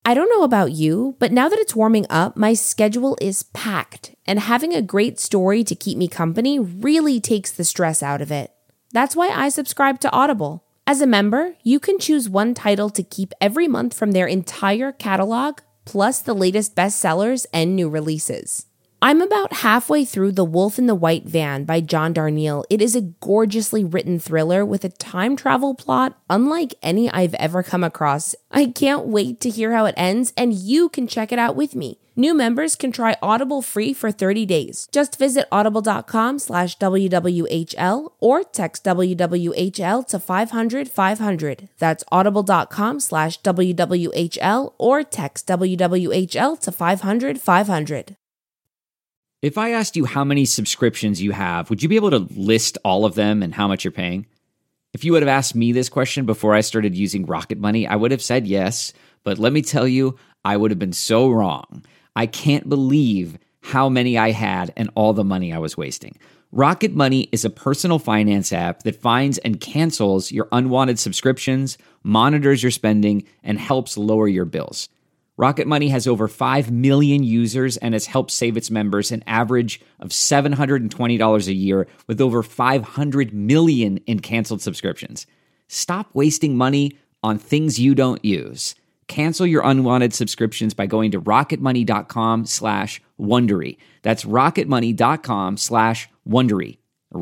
I don't know about you, but now that it's warming up, my schedule is packed, and having a great story to keep me company really takes the stress out of it. That's why I subscribe to Audible. As a member, you can choose one title to keep every month from their entire catalog, plus the latest bestsellers and new releases. I'm about halfway through The Wolf in the White Van by John Darnielle. It is a gorgeously written thriller with a time travel plot unlike any I've ever come across. I can't wait to hear how it ends, and you can check it out with me. New members can try Audible free for 30 days. Just visit audible.com/WWHL or text WWHL to 500-500. That's audible.com/WWHL or text WWHL to 500-500. If I asked you how many subscriptions you have, would you be able to list all of them and how much you're paying? If you would have asked me this question before I started using Rocket Money, I would have said yes, but let me tell you, I would have been so wrong. I can't believe how many I had and all the money I was wasting. Rocket Money is a personal finance app that finds and cancels your unwanted subscriptions, monitors your spending, and helps lower your bills. Rocket Money has over 5 million users and has helped save its members an average of $720 a year with over 500 million in canceled subscriptions. Stop wasting money on things you don't use. Cancel your unwanted subscriptions by going to rocketmoney.com/Wondery. That's rocketmoney.com/Wondery.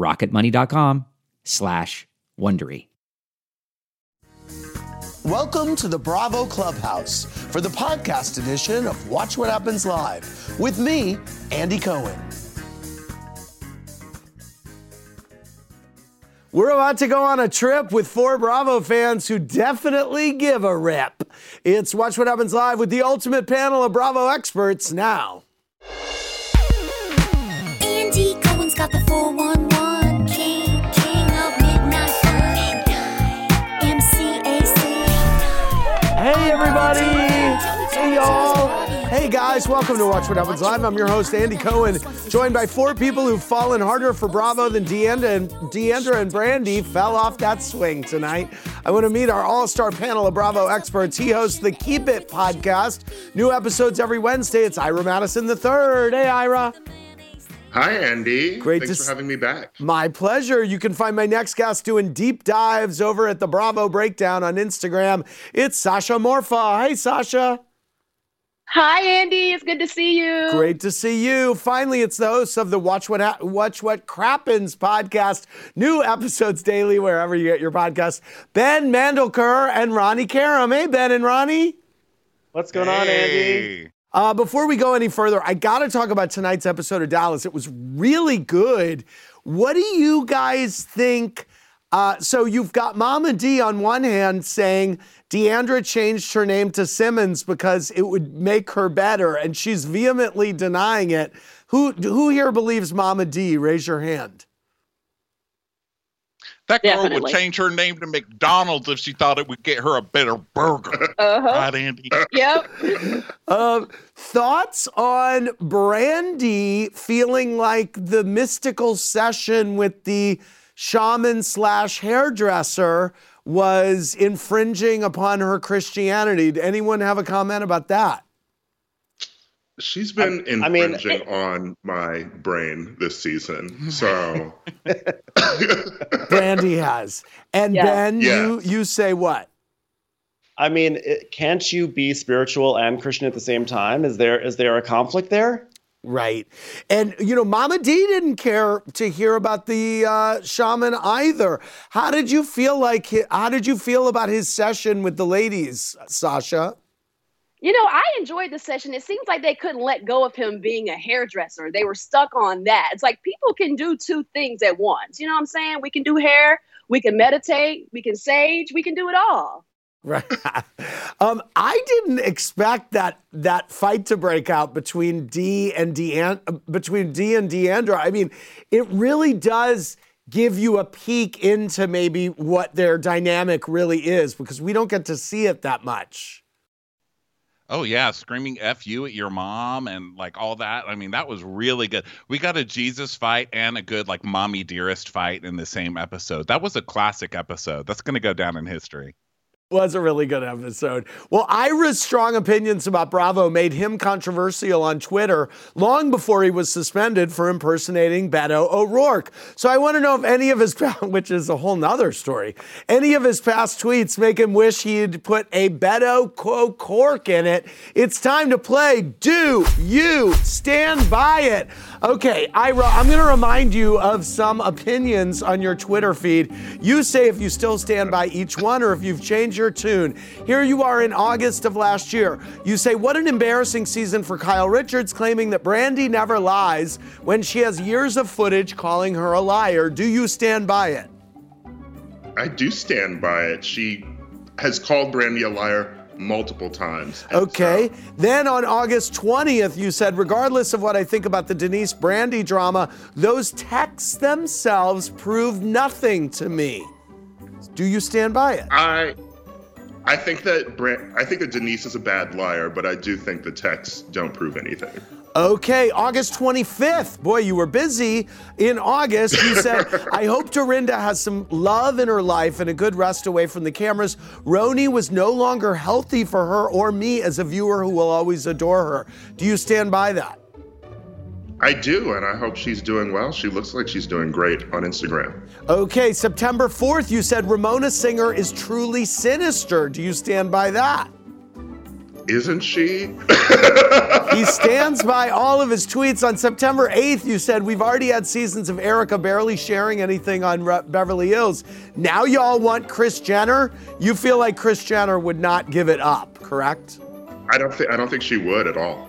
rocketmoney.com/Wondery. Welcome to the Bravo Clubhouse for the podcast edition of Watch What Happens Live with me, Andy Cohen. We're about to go on a trip with 4 Bravo fans who definitely give a rip. It's Watch What Happens Live with the ultimate panel of Bravo experts now. Andy Cohen's got the 411 king of midnight fun. MCAC. Hey, everybody. Hey, y'all. Hey, guys. Welcome to Watch What Happens Live. I'm your host, Andy Cohen, joined by 4 people who've fallen harder for Bravo than Deandra and Brandy fell off that swing tonight. I want to meet our all-star panel of Bravo experts. He hosts the Keep It podcast. New episodes every Wednesday. It's Ira Madison III. Hey, Ira. Hi, Andy. Thanks for having me back. My pleasure. You can find my next guest doing deep dives over at the Bravo Breakdown on Instagram. It's Sasha Morfa. Hey, Sasha. Hi, Andy. It's good to see you. Great to see you. Finally, it's the hosts of the Watch What Crappens podcast. New episodes daily wherever you get your podcast. Ben Mandelker and Ronnie Karam. Hey, Ben and Ronnie. What's going on, Andy? Before we go any further, I got to talk about tonight's episode of Dallas. It was really good. What do you guys think? So you've got Mama D on one hand saying Deandra changed her name to Simmons because it would make her better, and she's vehemently denying it. Who here believes Mama D? Raise your hand. That girl Definitely. would change her name to McDonald's if she thought it would get her a better burger. Right, Andy? Yep. Thoughts on Brandy feeling like the mystical session with the shaman/hairdresser was infringing upon her Christianity? Did anyone have a comment about that? She's been infringing on my brain this season, so. Brandy has. And Yeah. Ben, Yes. you say what? I mean, can't you be spiritual and Christian at the same time? Is there a conflict there? Right. And, Mama D didn't care to hear about the shaman either. How did you feel about his session with the ladies, Sasha? I enjoyed the session. It seems like they couldn't let go of him being a hairdresser. They were stuck on that. It's like people can do 2 things at once. You know what I'm saying? We can do hair, we can meditate, we can sage, we can do it all. Right. I didn't expect that fight to break out between D and Deandra. I mean, it really does give you a peek into maybe what their dynamic really is, because we don't get to see it that much. Oh, yeah, screaming F you at your mom and, all that. I mean, that was really good. We got a Jesus fight and a good, mommy dearest fight in the same episode. That was a classic episode. That's going to go down in history. Was a really good episode. Well, Ira's strong opinions about Bravo made him controversial on Twitter long before he was suspended for impersonating Beto O'Rourke. So I want to know if any of his, which is a whole nother story, any of his past tweets make him wish he'd put a Beto O'Rourke in it. It's time to play Do You Stand By It? Okay, Ira, I'm going to remind you of some opinions on your Twitter feed. You say if you still stand by each one or if you've changed your tune. Here you are in August of last year. You say, what an embarrassing season for Kyle Richards, claiming that Brandi never lies when she has years of footage calling her a liar. Do you stand by it? I do stand by it. She has called Brandi a liar multiple times. Okay. So. Then on August 20th, you said, regardless of what I think about the Denise Brandi drama, those texts themselves prove nothing to me. Do you stand by it? I think that Denise is a bad liar, but I do think the texts don't prove anything. Okay, August 25th. Boy, you were busy. In August, you said, I hope Dorinda has some love in her life and a good rest away from the cameras. Roni was no longer healthy for her or me as a viewer who will always adore her. Do you stand by that? I do, and I hope she's doing well. She looks like she's doing great on Instagram. Okay, September 4th, you said Ramona Singer is truly sinister. Do you stand by that? Isn't she? He stands by all of his tweets. On September 8th, you said, we've already had seasons of Erica barely sharing anything on Beverly Hills. Now y'all want Kris Jenner? You feel like Kris Jenner would not give it up, correct? I don't think she would at all.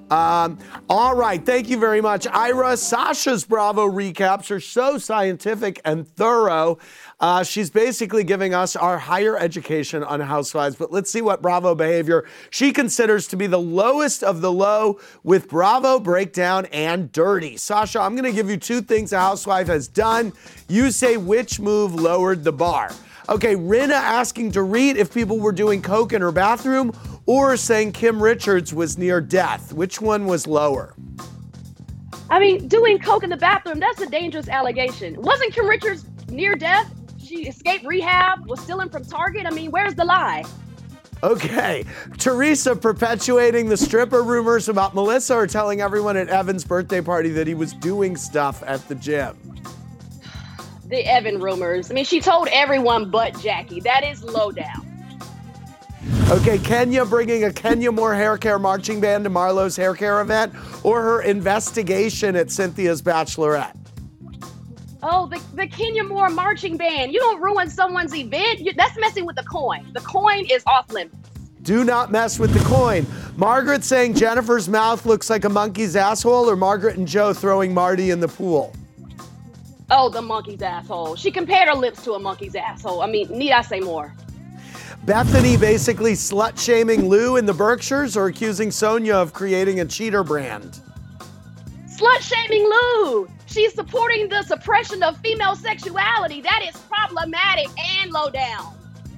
All right, thank you very much, Ira. Sasha's Bravo recaps are so scientific and thorough. She's basically giving us our higher education on Housewives, but let's see what Bravo behavior she considers to be the lowest of the low with Bravo breakdown and dirty. Sasha, I'm going to give you two things a housewife has done. You say which move lowered the bar. Okay, Rinna asking Dorit if people were doing coke in her bathroom or saying Kim Richards was near death. Which one was lower? I mean, doing coke in the bathroom, that's a dangerous allegation. Wasn't Kim Richards near death? She escaped rehab, was stealing from Target. I mean, where's the lie? Okay, Teresa perpetuating the stripper rumors about Melissa or telling everyone at Evan's birthday party that he was doing stuff at the gym? The Evan rumors. I mean, she told everyone but Jackie. That is low down. Okay, Kenya bringing a Kenya Moore hair care marching band to Marlo's hair care event or her investigation at Cynthia's bachelorette? Oh, the Kenya Moore marching band. You don't ruin someone's event. That's messing with the coin. The coin is off limits. Do not mess with the coin. Margaret saying Jennifer's mouth looks like a monkey's asshole or Margaret and Joe throwing Marty in the pool? Oh, the monkey's asshole. She compared her lips to a monkey's asshole. I mean, need I say more? Bethany basically slut-shaming Lou in the Berkshires or accusing Sonia of creating a cheater brand? Slut-shaming Lou. She's supporting the suppression of female sexuality. That is problematic and low down.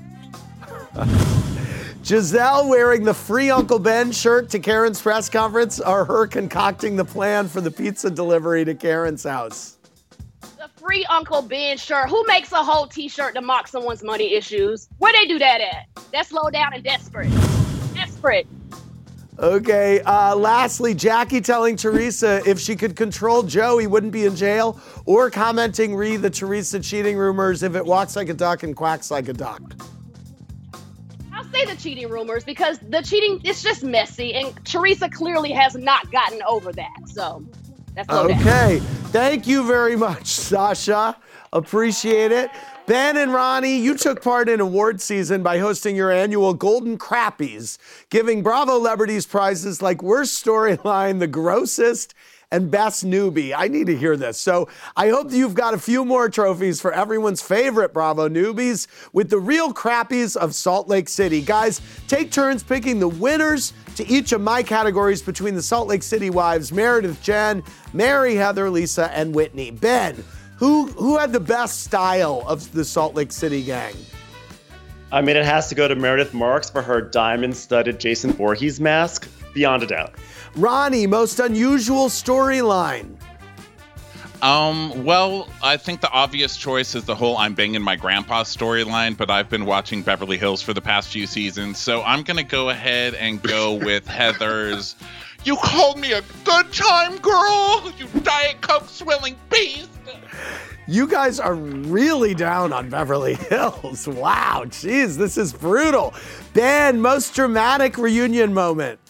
Giselle wearing the free Uncle Ben shirt to Karen's press conference or her concocting the plan for the pizza delivery to Karen's house? The free Uncle Ben shirt. Who makes a whole t-shirt to mock someone's money issues? Where they do that at? That's low down and desperate. Desperate. Okay, lastly, Jackie telling Teresa if she could control Joe, he wouldn't be in jail, or commenting the Teresa cheating rumors if it walks like a duck and quacks like a duck. I'll say the cheating rumors because the cheating, it's just messy, and Teresa clearly has not gotten over that, so that's low down. Okay, thank you very much, Sasha. Appreciate it. Ben and Ronnie, you took part in award season by hosting your annual Golden Crappies, giving Bravo celebrities prizes like Worst Storyline, The Grossest, and Best Newbie. I need to hear this. So I hope you've got a few more trophies for everyone's favorite Bravo newbies with the real crappies of Salt Lake City. Guys, take turns picking the winners to each of my categories between the Salt Lake City wives, Meredith, Jen, Mary, Heather, Lisa, and Whitney. Ben, who had the best style of the Salt Lake City gang? I mean, it has to go to Meredith Marks for her diamond-studded Jason Voorhees mask, beyond a doubt. Ronnie, most unusual storyline? Well, I think the obvious choice is the whole I'm banging my grandpa storyline, but I've been watching Beverly Hills for the past few seasons, so I'm going to go ahead and go with Heather's, "You called me a good time girl, you Diet Coke swilling beast." You guys are really down on Beverly Hills. Wow, geez, this is brutal. Ben, most dramatic reunion moment.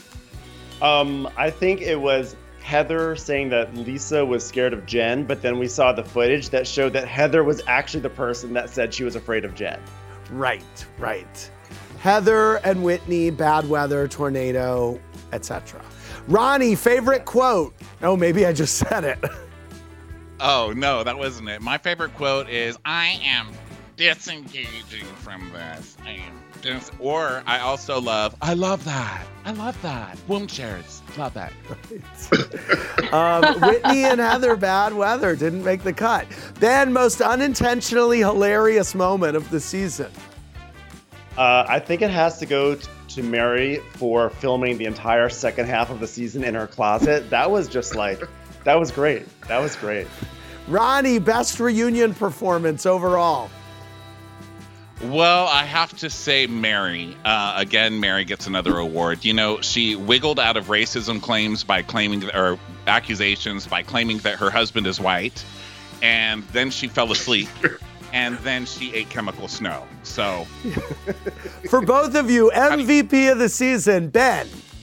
I think it was Heather saying that Lisa was scared of Jen, but then we saw the footage that showed that Heather was actually the person that said she was afraid of Jen. Right. Heather and Whitney, bad weather, tornado, etc. Ronnie, favorite quote? Oh, maybe I just said it. Oh, no, that wasn't it. My favorite quote is, "I am disengaging from this. Or I also love, I love that. Womb chairs. Love that." Whitney and Heather, bad weather, didn't make the cut. Ben, most unintentionally hilarious moment of the season. I think it has to go to Mary for filming the entire second half of the season in her closet. That was just like, that was great. Ronnie, best reunion performance overall. Well, I have to say Mary. Again, Mary gets another award. You know, she wiggled out of racism claims by claiming, or accusations by claiming that her husband is white. And then she fell asleep. And then she ate chemical snow. So. For both of you, MVP of the season, Ben.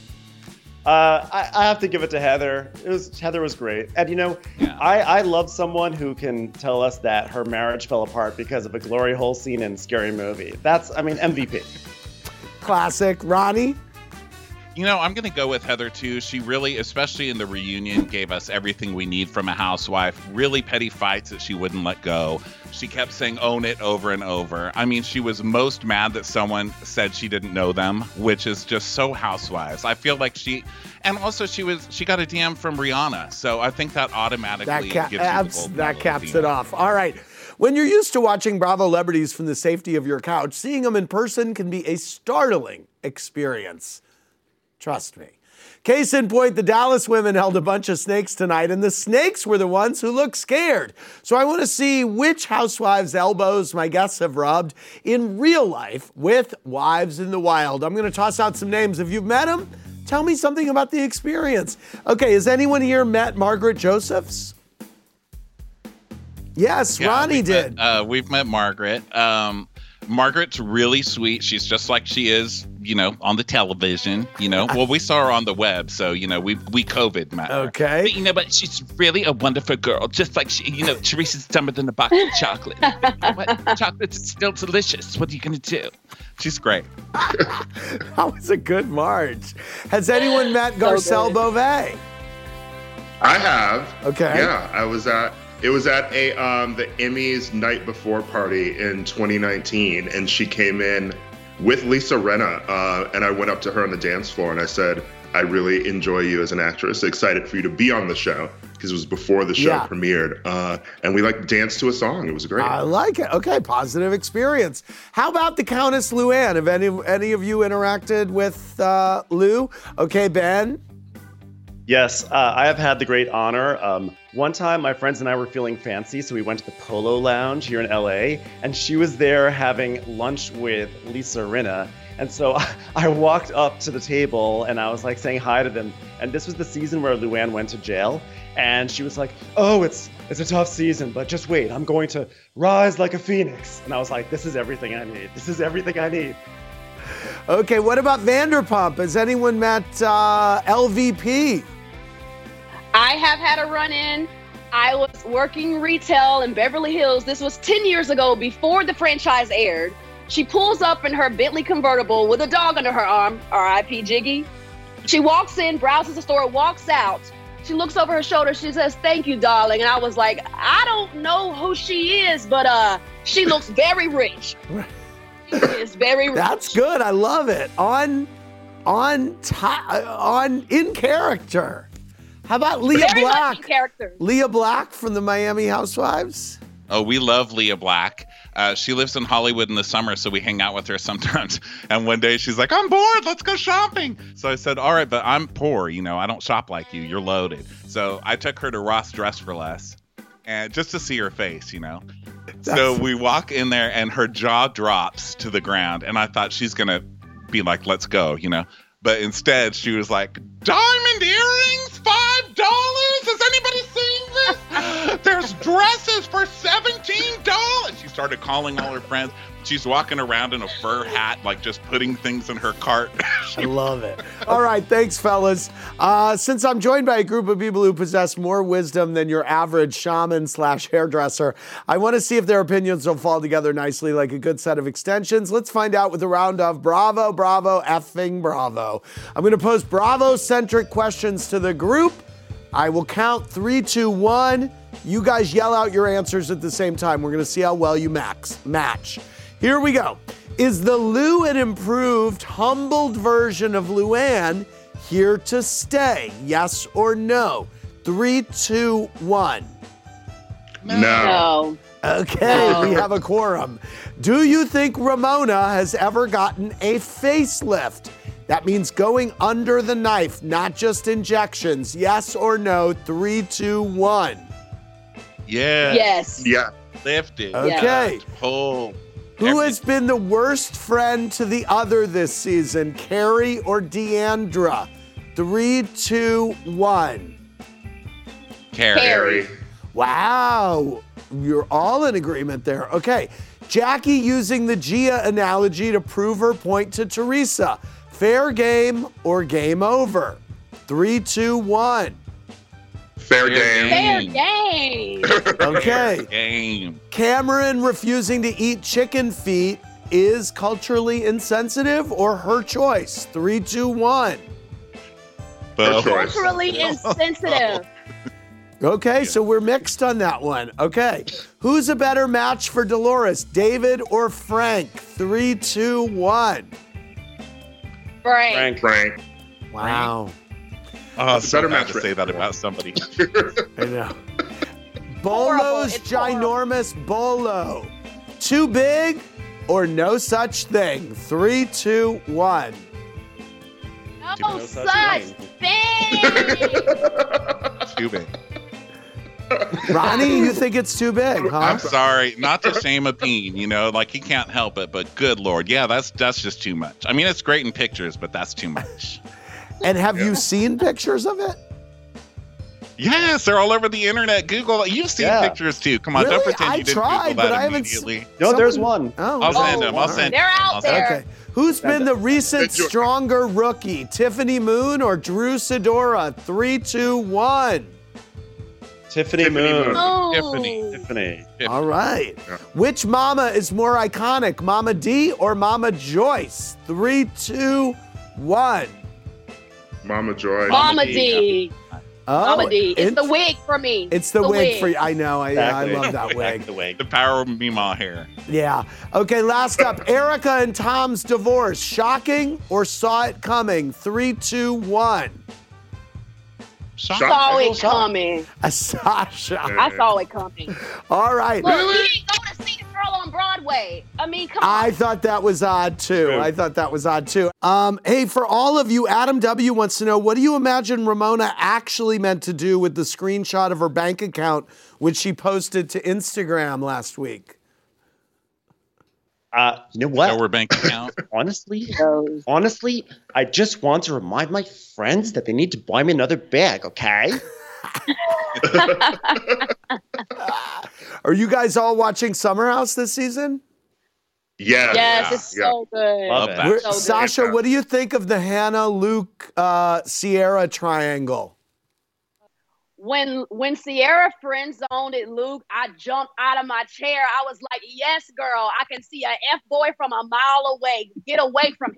I have to give it to Heather. Heather was great. And, you know, yeah. I love someone who can tell us that her marriage fell apart because of a glory hole scene in Scary Movie. MVP. Classic. Ronnie? You know, I'm going to go with Heather, too. She really, especially in the reunion, gave us everything we need from a housewife. Really petty fights that she wouldn't let go. She kept saying, "Own it," over and over. I mean, she was most mad that someone said she didn't know them, which is just so housewives. I feel like and also she got a DM from Rihanna. So I think that automatically gives you the gold that caps it off. All right. When you're used to watching Bravo celebrities from the safety of your couch, seeing them in person can be a startling experience. Trust me. Case in point, the Dallas women held a bunch of snakes tonight, and the snakes were the ones who looked scared. So I want to see which housewives' elbows my guests have rubbed in real life with wives in the wild. I'm going to toss out some names. If you've met them, tell me something about the experience. Okay, has anyone here met Margaret Josephs? Yes, yeah, Ronnie did. We've met Margaret. Margaret's really sweet. She's just like she is, you know, on the television, you know. Well, we saw her on the web, so, you know, we COVID met her. Okay. But, you know, but she's really a wonderful girl, just like she, you know, Teresa's dumber than a box of chocolate. What? Chocolate's still delicious. What are you going to do? She's great. That was a good Marge. Has anyone met Garcelle Beauvais? I have. Okay. Yeah, it was at the Emmys night before party in 2019, and she came in with Lisa Rinna, and I went up to her on the dance floor and I said, "I really enjoy you as an actress. Excited for you to be on the show," because it was before the show premiered, and we danced to a song. It was great. I like it. Okay, positive experience. How about the Countess Luann? Have any of you interacted with Lou? Okay, Ben. Yes, I have had the great honor. One time, my friends and I were feeling fancy, so we went to the Polo Lounge here in LA, and she was there having lunch with Lisa Rinna. And so I walked up to the table, and I was like saying hi to them. And this was the season where Luann went to jail, and she was like, "Oh, it's a tough season, but just wait, I'm going to rise like a phoenix." And I was like, "This is everything I need. This is everything I need." Okay, what about Vanderpump? Has anyone met LVP? I have had a run-in. I was working retail in Beverly Hills. This was 10 years ago, before the franchise aired. She pulls up in her Bentley convertible with a dog under her arm, R.I.P. Jiggy. She walks in, browses the store, walks out. She looks over her shoulder. She says, "Thank you, darling." And I was like, I don't know who she is, but she looks very rich. She is very rich. That's good. I love it. In character. How about Leah Black? Character. Leah Black from the Miami Housewives? Oh, we love Leah Black. She lives in Hollywood in the summer, so we hang out with her sometimes. And one day she's like, I'm bored. Let's go shopping. So I said, all right, but I'm poor. I don't shop like you. You're loaded. So I took her to Ross Dress for Less, and just to see her face, So we walk in there, and her jaw drops to the ground. And I thought she's going to be like, let's go, But instead, she was like, diamond earrings, $5? Has anybody seen this? There's dresses for $17. She started calling all her friends. She's walking around in a fur hat, like just putting things in her cart. I love it. All right, thanks, fellas. Since I'm joined by a group of people who possess more wisdom than your average shaman/hairdresser, I want to see if their opinions will fall together nicely like a good set of extensions. Let's find out with a round of bravo, bravo, effing bravo. I'm going to pose bravo-centric questions to the group. I will count 3, 2, 1. You guys yell out your answers at the same time. We're going to see how well you match. Here we go. Is the Lou an improved, humbled version of Luann here to stay? Yes or no? 3, 2, 1. No. Okay, we have a quorum. Do you think Ramona has ever gotten a facelift? That means going under the knife, not just injections. Yes or no? 3, 2, 1. Yes. Yeah. Lifted. Okay. Pull. Who has been the worst friend to the other this season, Carrie or Deandra? 3, 2, 1. Carrie. Wow, you're all in agreement there. Okay, Jackie using the Gia analogy to prove her point to Teresa. Fair game or game over? 3, 2, 1. Fair game. Fair game. Okay. Game. Cameron refusing to eat chicken feet is culturally insensitive or her choice? 3, 2, 1. Her choice. Culturally insensitive. Okay, so we're mixed on that one. Okay. Who's a better match for Dolores, David or Frank? 3, 2, 1. Frank. Wow. Oh, It's better so bad match to say that about somebody. I know. Bolo's It's horrible. ginormous bolo. Too big or no such thing? 3, 2, 1. No such such thing. thing. Too big. Ronnie, you think it's too big, huh? I'm sorry, not to shame a peen, like he can't help it, but good Lord, yeah, that's just too much. I mean, it's great in pictures, but that's too much. And have you seen pictures of it? Yes, they're all over the internet. Google it. You've seen Yeah. pictures too. Come on, Really? don't pretend I you didn't tried, Google but that I haven't immediately. No, there's one. Oh, I'll send okay. them. I'll send They're out I'll send there. Okay. Who's been the recent It's your- stronger rookie? Tiffany Moon or Drew Sidora? 3, 2, 1. Tiffany Tiffany Moon. Moon. Oh. Tiffany. All right. Yeah. Which mama is more iconic, Mama D or Mama Joyce? 3, 2, 1. Mama Joy. Mama D. Oh, Mama D. It's the int- wig for me. It's the wig for you. I know. I Exactly. love that wig. The wig. The power of Mima hair. Yeah. Okay, last up. Erica and Tom's divorce. Shocking or saw it coming? 3, 2, 1. Saw it coming. Sasha. I saw it coming. All right. Look, you didn't go to see the girl on Broadway. I mean, come on. I thought that was odd too. Hey, for all of you, Adam W. wants to know, what do you imagine Ramona actually meant to do with the screenshot of her bank account, which she posted to Instagram last week? You know what? Our bank account. Honestly, I just want to remind my friends that they need to buy me another bag, okay? Are you guys all watching Summer House this season? Yeah. Yes, it's Yeah. so good. Love it. that. We're- So good. Sasha, what do you think of the Hannah, Luke, Sierra triangle? When Sierra friend zoned it, Luke, I jumped out of my chair. I was like, yes, girl, I can see a F-boy from a mile away. Get away from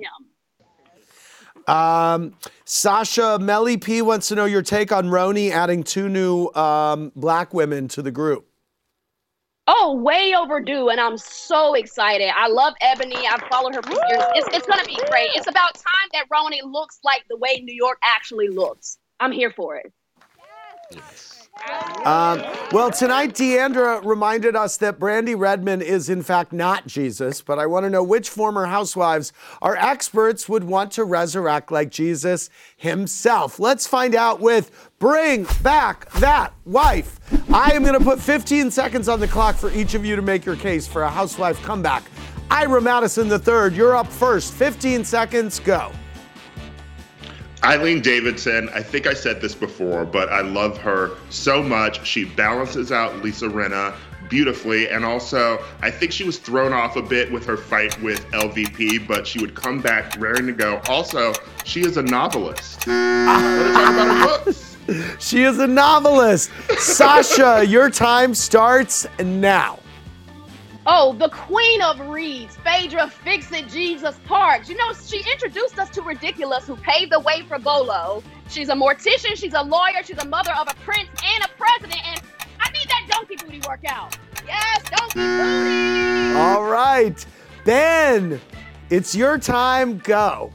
him. Sasha, Melly P wants to know your take on Roni adding 2 new black women to the group. Oh, way overdue, and I'm so excited. I love Ebony. I've followed her for years. It's going to be great. It's about time that Roni looks like the way New York actually looks. I'm here for it. Well, tonight, Deandra reminded us that Brandy Redmond is, in fact, not Jesus, but I want to know which former housewives our experts would want to resurrect like Jesus himself. Let's find out with Bring Back That Wife. I am going to put 15 seconds on the clock for each of you to make your case for a housewife comeback. Ira Madison III, you're up first. 15 seconds, go. Eileen Davidson, I think I said this before, but I love her so much. She balances out Lisa Rinna beautifully. And also, I think she was thrown off a bit with her fight with LVP, but she would come back raring to go. Also, she is a novelist. Let's talk about her books. She is a novelist. Sasha, your time starts now. Oh, the queen of reads, Phaedra Fix-It Jesus Parks. You know, she introduced us to Ridiculous, who paved the way for Bolo. She's a mortician, she's a lawyer, she's a mother of a prince and a president, and I need that donkey booty workout. Yes, donkey booty! All right. Ben, it's your time. Go.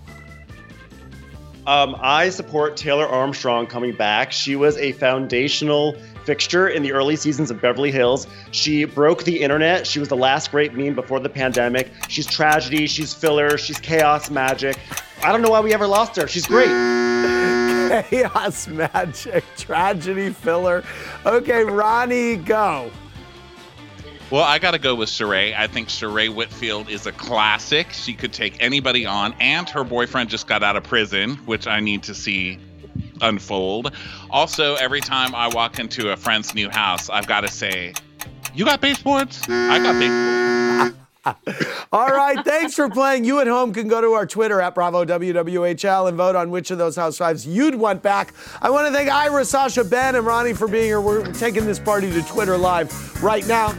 I support Taylor Armstrong coming back. She was a foundational fixture in the early seasons of Beverly Hills. She broke the internet. She was the last great meme before the pandemic. She's tragedy, she's filler, she's chaos magic. I don't know why we ever lost her. She's great. Chaos magic, tragedy, filler. Okay, Ronnie, go. Well, I got to go with Sheree. I think Sheree Whitfield is a classic. She could take anybody on, and her boyfriend just got out of prison, which I need to see unfold. Also, every time I walk into a friend's new house, I've got to say, "You got baseboards? I got baseboards." All right, thanks for playing. You at home can go to our Twitter at Bravo WWHL and vote on which of those housewives you'd want back. I want to thank Ira, Sasha, Ben, and Ronnie for being here. We're taking this party to Twitter Live right now.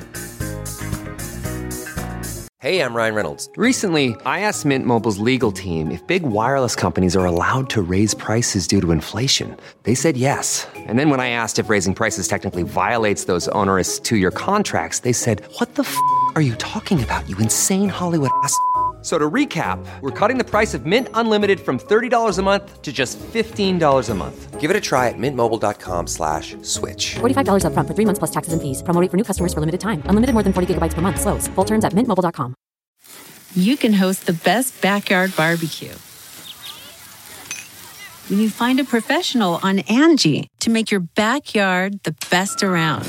Hey, I'm Ryan Reynolds. Recently, I asked Mint Mobile's legal team if big wireless companies are allowed to raise prices due to inflation. They said yes. And then when I asked if raising prices technically violates those onerous two-year contracts, they said, "What the f*** are you talking about, you insane Hollywood ass?" So to recap, we're cutting the price of Mint Unlimited from $30 a month to just $15 a month. Give it a try at mintmobile.com/switch. $45 up front for 3 months plus taxes and fees. Promo rate for new customers for limited time. Unlimited more than 40 gigabytes per month. Slows full terms at mintmobile.com. You can host the best backyard barbecue when you find a professional on Angie to make your backyard the best around.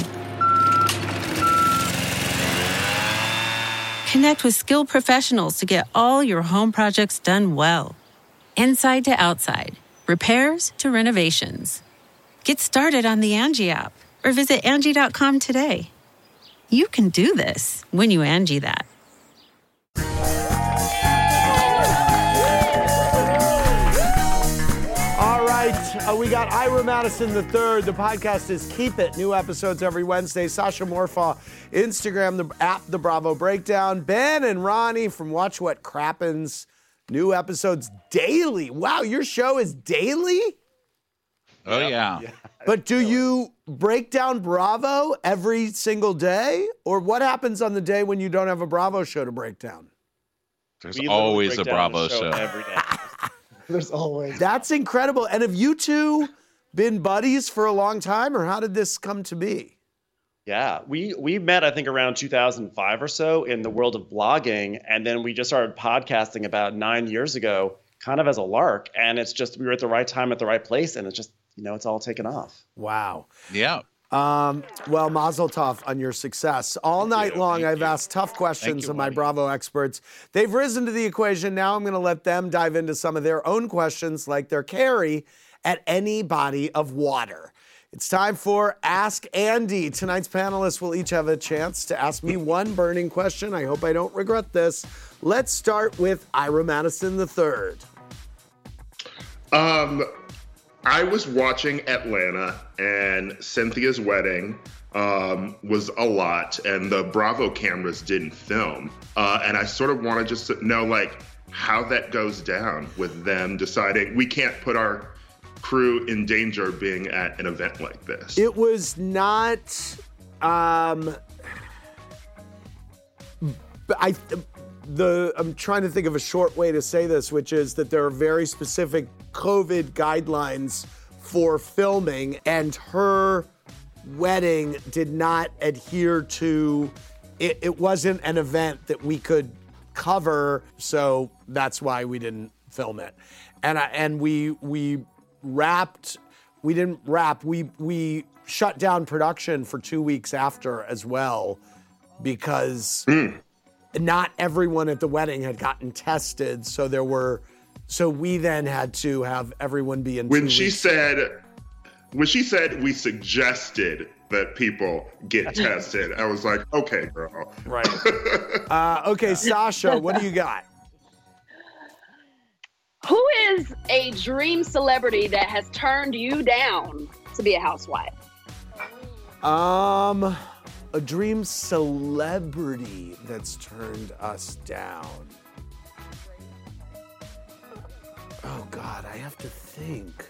Connect with skilled professionals to get all your home projects done well. Inside to outside, repairs to renovations. Get started on the Angie app or visit Angie.com today. You can do this when you Angie that. All right, we got Ira Madison III. The podcast is Keep It. New episodes every Wednesday. Sasha Morfaw, Instagram, the app, The Bravo Breakdown. Ben and Ronnie from Watch What Crappens. New episodes daily. Wow, your show is daily? Oh, yeah. But do you break down Bravo every single day? Or what happens on the day when you don't have a Bravo show to break down? There's always a Bravo show. Every day. There's always. That's incredible. And have you two been buddies for a long time, or how did this come to be? Yeah, we met, I think, around 2005 or so in the world of blogging. And then we just started podcasting about 9 years ago, kind of as a lark. And it's just, we were at the right time at the right place. And it's just, it's all taken off. Wow. Yeah. Well, mazel tov on your success. All night long, I've asked tough questions of my Bravo experts. They've risen to the equation. Now I'm going to let them dive into some of their own questions like their carry at any body of water. It's time for Ask Andy. Tonight's panelists will each have a chance to ask me one burning question. I hope I don't regret this. Let's start with Ira Madison III. I was watching Atlanta, and Cynthia's wedding was a lot, and the Bravo cameras didn't film. And I sort of want to just know, how that goes down with them deciding we can't put our crew in danger being at an event like this. It was not. I'm trying to think of a short way to say this, which is that there are very specific COVID guidelines for filming, and her wedding did not adhere to it. It wasn't an event that we could cover, so that's why we didn't film it. And we wrapped. We didn't wrap. We shut down production for 2 weeks after as well, because not everyone at the wedding had gotten tested. So we then had to have everyone be in. When she said we suggested that people get tested, I was like, okay, girl. Right. Okay, Sasha, what do you got? Who is a dream celebrity that has turned you down to be a housewife? A dream celebrity that's turned us down. Oh God, I have to think.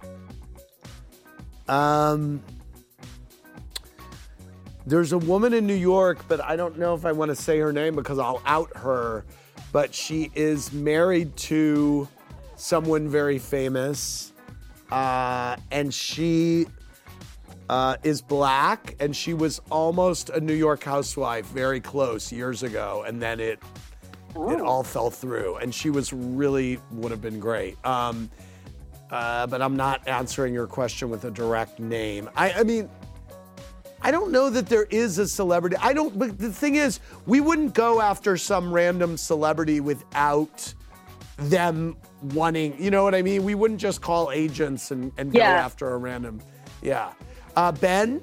There's a woman in New York, but I don't know if I want to say her name because I'll out her. But she is married to someone very famous, and she is black, and she was almost a New York housewife, very close years ago, and then it all fell through, and she would have been great. But I'm not answering your question with a direct name. I mean, I don't know that there is a celebrity. But the thing is, we wouldn't go after some random celebrity without them wanting, you know what I mean? We wouldn't just call agents and go after a random, Ben?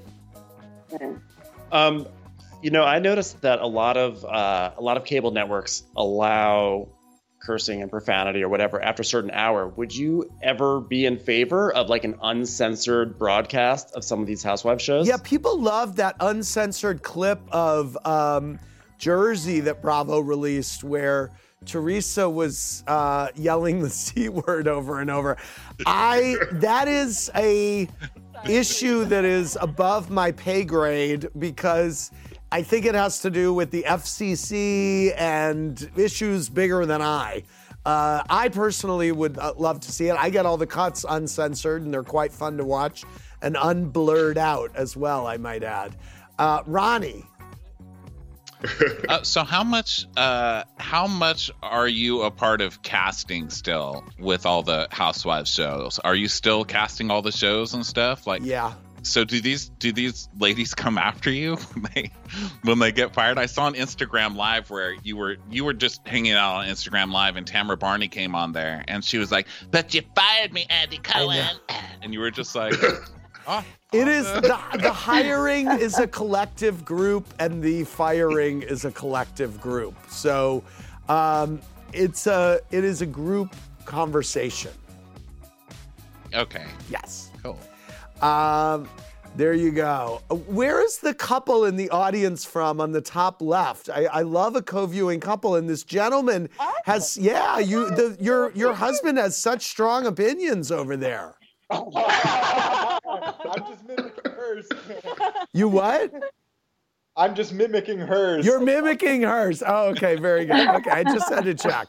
I noticed that a lot of cable networks allow cursing and profanity or whatever after a certain hour. Would you ever be in favor of like an uncensored broadcast of some of these housewife shows? Yeah, people love that uncensored clip of Jersey that Bravo released where Teresa was yelling the C word over and over. That is a issue that is above my pay grade because I think it has to do with the FCC and issues bigger than I. I personally would love to see it. I get all the cuts uncensored, and they're quite fun to watch, and unblurred out as well, I might add. Ronnie. So how much are you a part of casting still with all the Housewives shows? Are you still casting all the shows and stuff? Yeah. So do these ladies come after you when they get fired? I saw on Instagram Live where you were just hanging out on Instagram Live and Tamara Barney came on there and she was like, "But you fired me, Andy Cohen," and you were just like, "Oh." It is the hiring is a collective group and the firing is a collective group. So it is a group conversation. Okay. Yes. Cool. There you go. Where is the couple in the audience from on the top left? I love a co-viewing couple, and this gentleman has your husband has such strong opinions over there. I'm just mimicking hers. You what? I'm just mimicking hers. You're mimicking hers. Oh, okay, very good. Okay, I just had to check.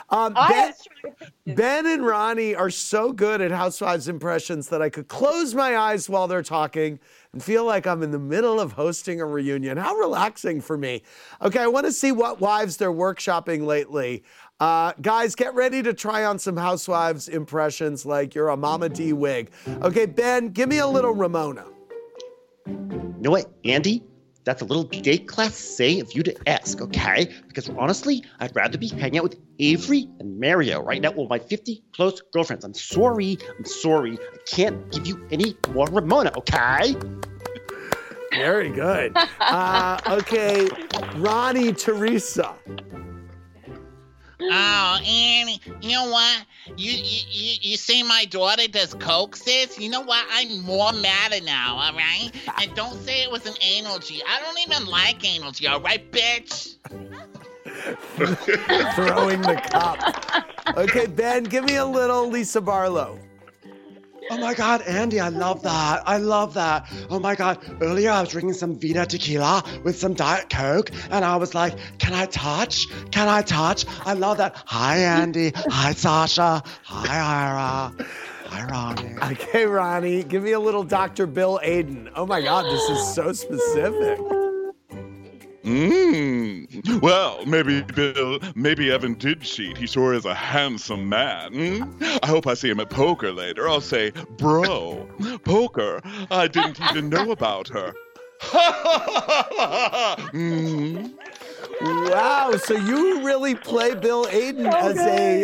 Ben and Ronnie are so good at Housewives impressions that I could close my eyes while they're talking and feel like I'm in the middle of hosting a reunion. How relaxing for me. Okay, I want to see what wives they're workshopping lately. Guys, get ready to try on some Housewives impressions like you're a Mama D wig. Okay, Ben, give me a little Ramona. You know what, Andy? That's a little déclassé of you to ask, okay? Because honestly, I'd rather be hanging out with Avery and Mario right now with my 50 close girlfriends. I'm sorry. I can't give you any more Ramona, okay? Very good. Okay, Ronnie, Teresa. Oh, Annie, you know what? You see my daughter does coke, sis? You know what? I'm more madder now, all right? And don't say it was an anal G. I don't even like anal G, all right, bitch? Throwing the cup. Okay, Ben, give me a little Lisa Barlow. Oh my God, Andy, I love that. Oh my God, earlier I was drinking some Vita tequila with some Diet Coke, and I was like, can I touch? I love that. Hi, Andy. Hi, Sasha. Hi, Ira. Hi, Ronnie. Okay, Ronnie, give me a little Dr. Bill Aiden. Oh my God, this is so specific. Well, maybe Evan did cheat. He sure is a handsome man. I hope I see him at poker later. I'll say, bro, poker, I didn't even know about her. Wow, so you really play Bill Aiden as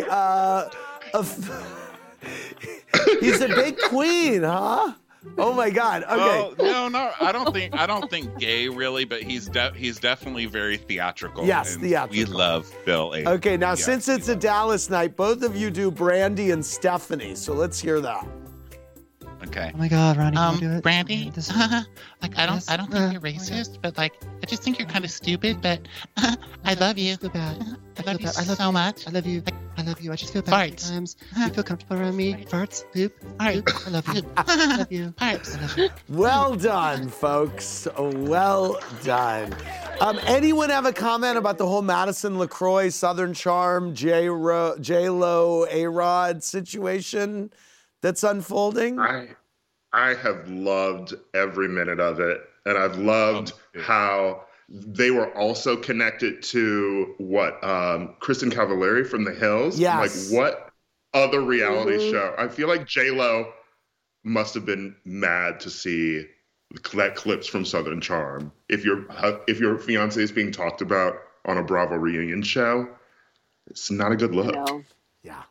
he's a big queen, huh? Oh my God. Okay. Oh, no, I don't think gay really, but he's definitely very theatrical. Yes, theatrical. We love Bill Aiden. Okay, now since it's a Dallas night, both of you do Brandy and Stephanie, so let's hear that. Okay. Oh my God, Ronnie, can you do it? Brandy, like I don't think you're racist, but like I just think you're kind of stupid. But I love you. I feel bad. I love you so much. I love you. I love you. I just feel bad sometimes. You feel comfortable around me. Farts, poop, poop. I love you. I love you. I love you. Well done, folks. Well done. Anyone have a comment about the whole Madison LaCroix, Southern Charm, J-Lo, A-Rod situation that's unfolding? I have loved every minute of it, and I've loved how they were also connected to Kristen Cavallari from The Hills. Yes. Like, what other reality show? I feel like J-Lo must have been mad to see that clips from Southern Charm. If your fiance is being talked about on a Bravo reunion show, it's not a good look. No. Yeah.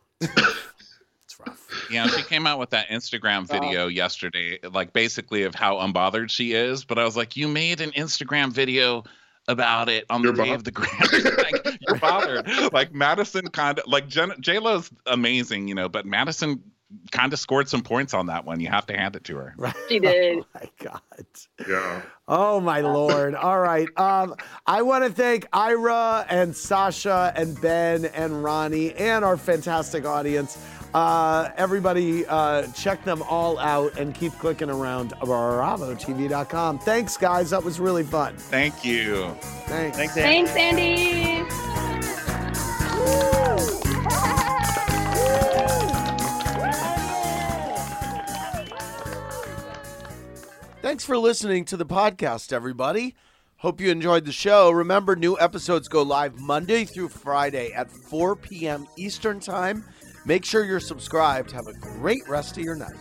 Yeah, she came out with that Instagram video yesterday, like basically of how unbothered she is. But I was like, you made an Instagram video about it on the day of the Grammys. Like, you're bothered. Like Madison kind of, like J-Lo's amazing, but Madison kind of scored some points on that one. You have to hand it to her. Right. She did. Oh my God. Yeah. Oh my Lord. All right. I want to thank Ira and Sasha and Ben and Ronnie and our fantastic audience. Everybody, check them all out and keep clicking around BravoTV.com. Thanks, guys. That was really fun. Thank you. Thanks. Thanks, Andy. Thanks for listening to the podcast, everybody. Hope you enjoyed the show. Remember, new episodes go live Monday through Friday at 4 p.m. Eastern Time. Make sure you're subscribed. Have a great rest of your night.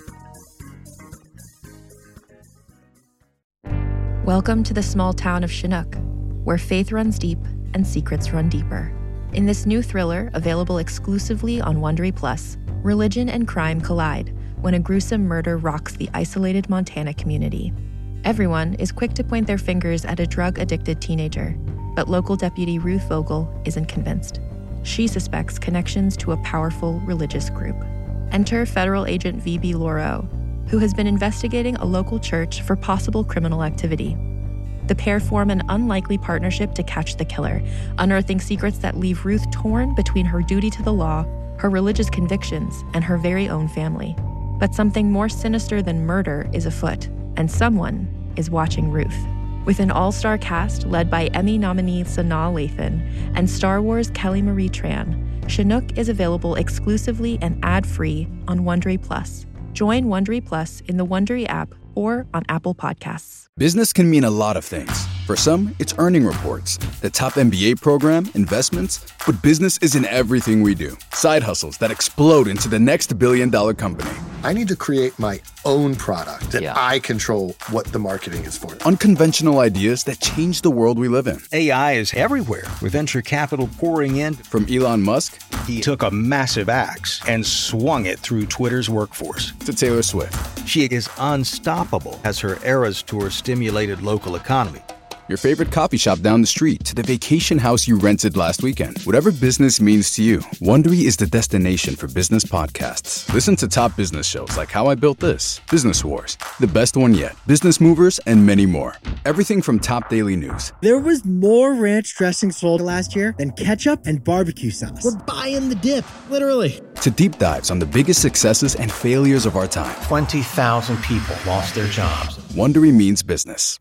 Welcome to the small town of Chinook, where faith runs deep and secrets run deeper. In this new thriller, available exclusively on Wondery Plus, religion and crime collide when a gruesome murder rocks the isolated Montana community. Everyone is quick to point their fingers at a drug-addicted teenager, but local deputy Ruth Vogel isn't convinced. She suspects connections to a powerful religious group. Enter federal agent V.B. Lauro, who has been investigating a local church for possible criminal activity. The pair form an unlikely partnership to catch the killer, unearthing secrets that leave Ruth torn between her duty to the law, her religious convictions, and her very own family. But something more sinister than murder is afoot, and someone is watching Ruth. With an all-star cast led by Emmy nominee Sanaa Lathan and Star Wars Kelly Marie Tran, Chinook is available exclusively and ad-free on Wondery Plus. Join Wondery Plus in the Wondery app or on Apple Podcasts. Business can mean a lot of things. For some, it's earning reports, the top MBA program, investments, but business isn't everything we do. Side hustles that explode into the next billion-dollar company. I need to create my own product that I control what the marketing is for. Unconventional ideas that change the world we live in. AI is everywhere, with venture capital pouring in. From Elon Musk, he took a massive axe and swung it through Twitter's workforce. To Taylor Swift. She is unstoppable as her Eras Tour stimulated local economy. Your favorite coffee shop down the street to the vacation house you rented last weekend. Whatever business means to you, Wondery is the destination for business podcasts. Listen to top business shows like How I Built This, Business Wars, The Best One Yet, Business Movers, and many more. Everything from top daily news. There was more ranch dressing sold last year than ketchup and barbecue sauce. We're buying the dip, literally. To deep dives on the biggest successes and failures of our time. 20,000 people lost their jobs. Wondery means business.